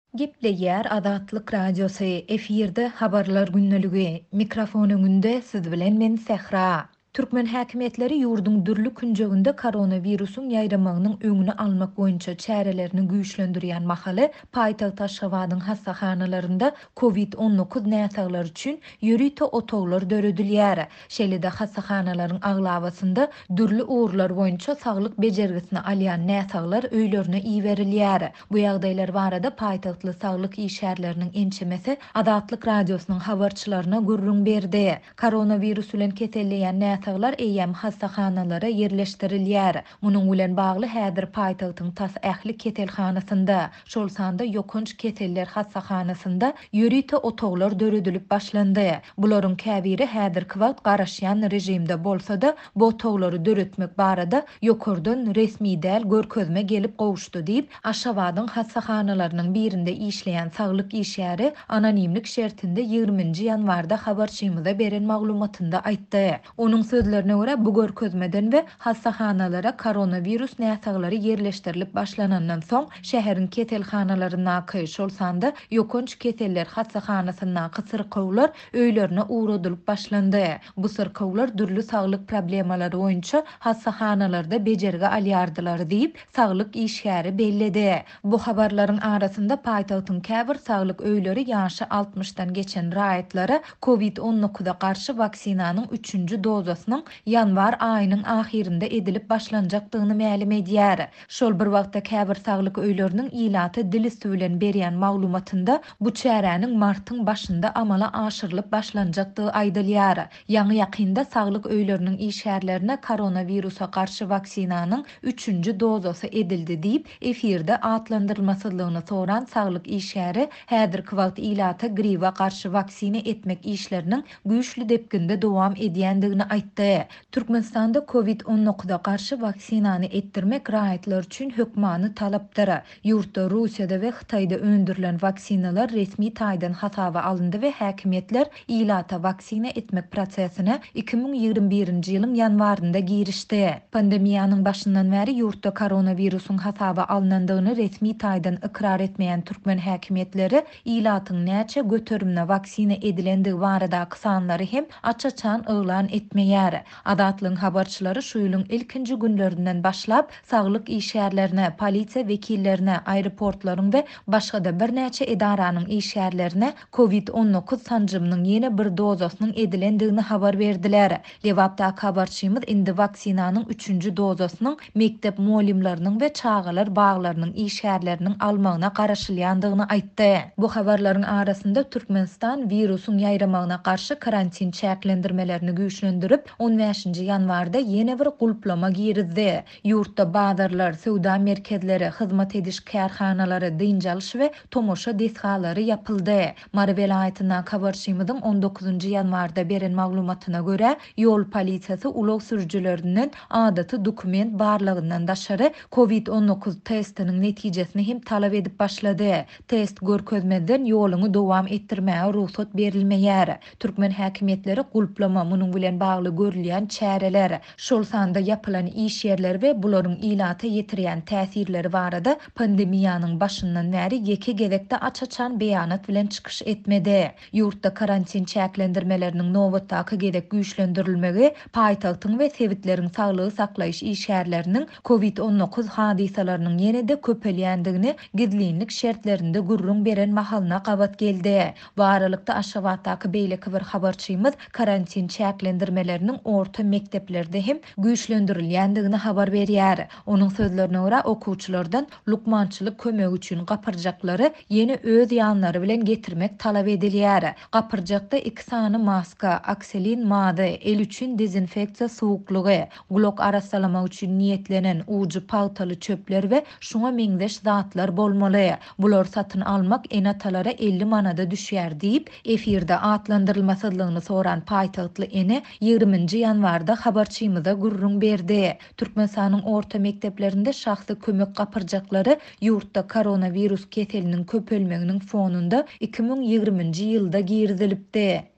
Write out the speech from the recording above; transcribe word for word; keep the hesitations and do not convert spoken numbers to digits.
Gepleýär Azatlyk radiosu efirde habarlar günneligi. Mikrofon öňünde siz bilen men Sehra. Türkmen häkimetleri ýurdun dürli künjeginde koronawirusyň ýaýramagynyň öňüni almak boýunça çärelerini güýçlendirýän mahaly paýtagyt Aşgabatyň hassahanalarynda covid on dokuz näsaglar üçin ýürüýte otoglar döredilýär. Şeýle-de hassahanalaryň aglabasynda dürli uğurlar boýunça saglyk bejergisini alýan näsaglar öýlerine iýerilýär. Bu ýagdaýlar barada paýtagtly saglyk işgärleriniň ençemesi Azatlyk radiosynyň habarçylaryna gurrun berdi. Koronavirus bilen keselleýän näsaglar eýem hassahanalara yerleşdirilýär. Munyň bilen bagly häzir paýtagtyň tas ähli keselhanasynda, şol sanda ýokunç keseller hassahanasynda ýürüýte otoglar döredilip başlandy. Bularyň käbiri häzirki wagt garaşýan rejimde bolsa-da, bu otoglary döretmek barada ýokurdan resmi däl görkezme gelip gowuşdy diýip Aşgabatyň hassahanalarynyn birinde işleýän saglyk işgäri anonimlik şertinde ýygrüminji ýanwarda habarçymyza beren maglumatynda aýtdy. Onuň sözlerine görä bu görkezmeden we hassahanalara koronavirus näsaglary yerleşdirilip başlanandan soň şäheriň keselhanalaryna şol sanda ýokunç keseller hassahanasyna kysyrkawlar öýlerine uğradylyp başlandy. Bu syrkawlar dürli saglyk problemalary boýunça hassahanalarda bejerge alýardylar diýip saglyk işgäri belledi. Bu habarlaryň arasynda paýtagtyň käbir saglyk öýleri ýaşy altmışdan geçen raýatlara covid on dokuza garşy vaksinanyň üçünji dozasynyň ýanwar aýynyň ahirinde edilip başlanjakdygyny mälim edýär. Şol bir wagtda käbir saglyk öýleriniň ilaty dil üstü bilen berýän maglumatynda bu çäräniň martyň başynda amala aşyrylyp başlanjakdygy aýdylýar. Ýaňy ýakynda saglyk öýleriniň işgärlerine koronawirusa garşy vaksinanyň üçünji dozasy edildi diýip efirde atlandyrylmasydlygyny soran saglyk işgäri häzirki wagt ilata gripa garşy vaksina etmek işleriniň güýçli depginde dowam edýändigini aýtdy. Türkmenistanda covid on dokuza garşy vaksinany etdirmek raýatlar üçin hökmany talapdyr. Ýurtda Russiýada we Hytaýda öndürilen vaksinalar resmi taýdan hasaba alındy we häkimetler ilata vaksina etmek prosesine iki bin ýygrimi birinji ýylyň ýanwarynda girişdi. Pandemiýanyň başyndan bäri ýurtda koronawirusyň hasaba alynandygyny resmi taýdan ikrar etmeýän türkmen häkimetleri ilatyň näçe götürümne vaksina edilendigi barada sanlary hem açaçan öýlan etmeýär. Adatlyň habarçylary şu ýylyň ilkinji günlerinden başlap saglyk işgärlerine, polisiýa wekillerine, aeroportlaryň we başga-da bir näçe edaranyň işgärlerine covid on dokuz sanjymynyň ýene bir dozasynyň edilendigini habar berdiler. Lewapda habarçymyz indi vaksinanyň üçünji dozasynyň mektep muallimläriniň we çağalar baglarynyň işgärleriniň almagyna garaşylýandygyny aýtdy. Bu habarlaryň arasynda Türkmenistan virusyň ýaýramagyna garşy karantin çäklendirmelerini güýçlendirip on beşinji ýanwarda ýene bir gulplama girizdi. Ýurtda bazarlar, sowda merkezleri, hyzmat ediş kärhanalary, dynjalyş we tomoşa desgalary ýapyldy. Mary welaýatyna habarçymyzyň on dokuzunji ýanwarda beren maglumatyna görä, ýol polisiýasy ulug sürüjülerinden adaty dokument barlygyndan daşary covid on dokuz testiniň netijesini hem talap edip başlady. Test görkezmeden ýoluny dowam etdirmäge ruhsat berilmeýär. Türkmen häkimetleri gulplama munyň bilen bagly görülýän çäreler, şol sanda ýapylan iş ýerleri we bularyň ilata ýetirýän täsirleri barada pandemiýanyň başyndan bäri ýeke gerekde açaçan beýanat bilen çykyş etmedi. Ýurtda karantin çäklendirmeleriniň nowatdaky gerek güýçlendirilmegi paýtagtyň we sewitleriň saglygy saklaýyş işgärleriniň covid on dokuz hadisalarynyň ýene-de köpelýändigini gizlinlik şertlerinde gurrun beren mahalyna gabat geldi. Bu aralykda Aşgabatdaky beýleki bir habarçymyz karantin çäklendirmeleriniň orta mekteplerde hem güýçlendirilýändigini habar berýär. Onuň sözlerine görä okuwçylardan lukmançylyk kömegi üçin gapyrjaklary ýene öz ýanlary bilen getirmek talap edilýär. Gapyrjakda iki sany maska, akselin mady, el üçin dezinfeksiýa suwuklugy, glok arasalamak üçin niýetlenen uju pagtaly çöpler we şuňa meňzeş zatlar bolmaly. Bular satyn almak enatalara elli manada düşýär diýip efirde atlandyrylmasydlygyny soran paýtagtly ene ýygrüminji ýanwarda habarçymyza gurrun berdi. Türkmenistanyň orta mekteplerinde şahsy kömek gapyrjaklary ýurtda koronavirus keseliniň köpelmeginiň fonunda iki bin ýygrüminji ýylda girizilipdi.